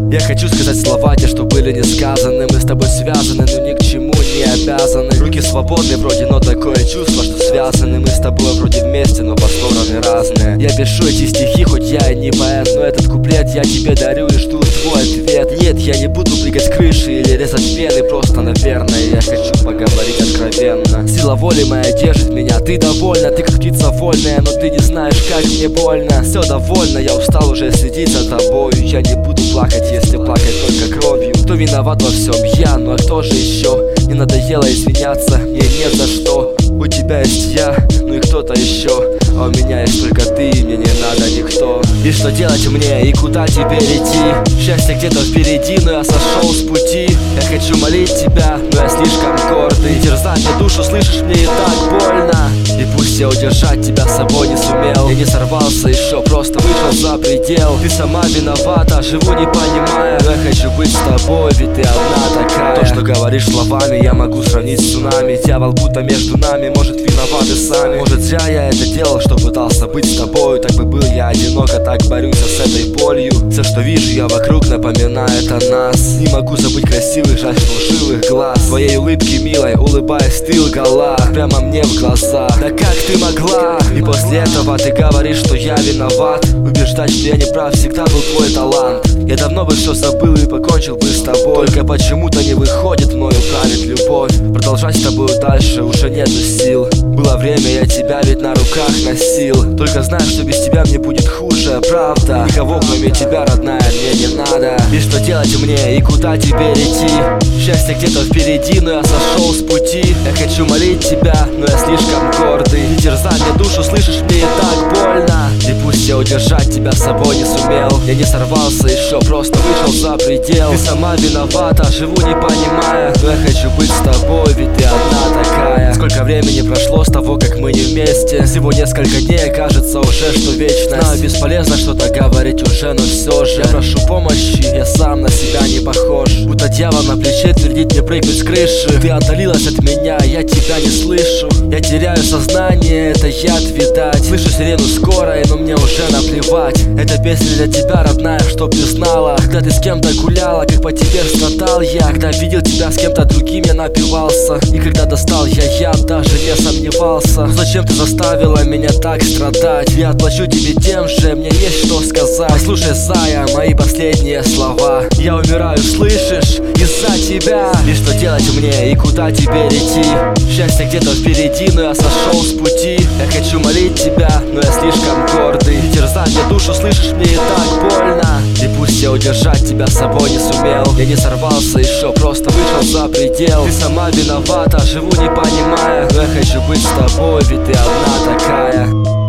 Я хочу сказать слова те, что были не сказаны. Мы с тобой связаны, но ни к чему не обязаны. Руки свободны вроде, но такое чувство, что связаны. Мы с тобой вроде вместе, но по стороны разные. Я пишу эти стихи, хоть я и не поэт, но этот куплет я тебе дарю и жду твой ответ. Нет, я не буду прыгать с крыши или резать вены, просто, наверное, я хочу поговорить откровенно. Сила воли моя держит меня, ты довольна, ты как птица вольная, но ты не знаешь, как мне больно. Все довольно, я устал уже следить за тобою. Я не буду плакать, если плакать только кровью. Кто виноват во всем? Я, ну а кто же еще? Не надоело извиняться, мне нет за что. У тебя есть я, ну и кто-то еще, а у меня есть только ты, и мне не надо никто. И что делать мне, и куда теперь идти? Счастье где-то впереди, но я сошел с пути. Я хочу молить тебя, но я слишком гордый. Терзать мне душу, слышишь, мне и так больно. И пусть я удержать тебя с собой не сумел. Я не сорвался еще, просто вышел за предел. Ты сама виновата, живу не понимая, но я хочу быть с тобой, ведь ты одна такая. То, что говоришь словами, я могу сравнить с цунами. Дьявол будто между нами, может виноваты сами. Может зря я это делал, что пытался быть с тобой. Так бы был я одиноко, так борюсь с этой болью. Все, что вижу я вокруг, напоминает о нас. Не могу забыть красивых, жаль, что лживых глаз. Твоей улыбки милой, улыбаясь, ты лгала прямо мне в глаза. Да как ты могла? И после этого ты говоришь, что я виноват. Убеждать, что я не прав, всегда был твой талант. Я давно бы все забыл и покончил бы с тобой. Только почему-то не выходит мною править любовь. Продолжать с тобой дальше уже нету сил. Было время, я тебя ведь на руках носил. Только знаю, что без тебя мне будет хуже, правда. Никого кроме тебя, родная, мне не надо. И что делать мне, и куда теперь идти? Счастье где-то впереди, но я сошел с пути. Я хочу молить тебя, но я слишком гордый. Не терзай мне душу, слышишь, мне и так больно. И пусть я удержать тебя с собой не сумел. Я не сорвался еще, просто вышел за предел. Ты сама виновата, живу не понимая, но я хочу быть с тобой, ведь ты одна такая. Сколько времени прошло с того, как мы не вместе. Всего несколько дней, кажется уже, что вечность. Знаю, бесполезно что-то говорить уже, но все же я прошу помощи, я сам на себя не похож. Будто дьявол на плече твердит мне прыгнуть с крыши. Ты отдалилась от меня, я тебя не слышу. Я теряю сознание, это яд, видать. Слышу сирену скорой, но мне уже наплевать. Эта песня для тебя, родная, чтоб ты знала. Когда ты с кем-то гуляла, как по тебе страдал я. Когда видел тебя с кем-то другим, я напивался. И когда достал я яд, даже не сомневался. Но зачем ты заставила меня так страдать? Я отплачу тебе тем же, мне есть что сказать. Послушай, Зая, мои последние слова. Я умираю, слышишь, из-за тебя. И что делать мне, и куда теперь идти? Счастье где-то впереди, но я сошел с пути. Я хочу молить тебя, но я слишком гордый. Не терзай мне душу, слышишь, мне и так больно. И пусть я удержать тебя с собой не сумел. Я не сорвался еще, просто вышел за предел. Ты сама виновата, живу не понимая, но я хочу быть с тобой, ведь ты одна такая.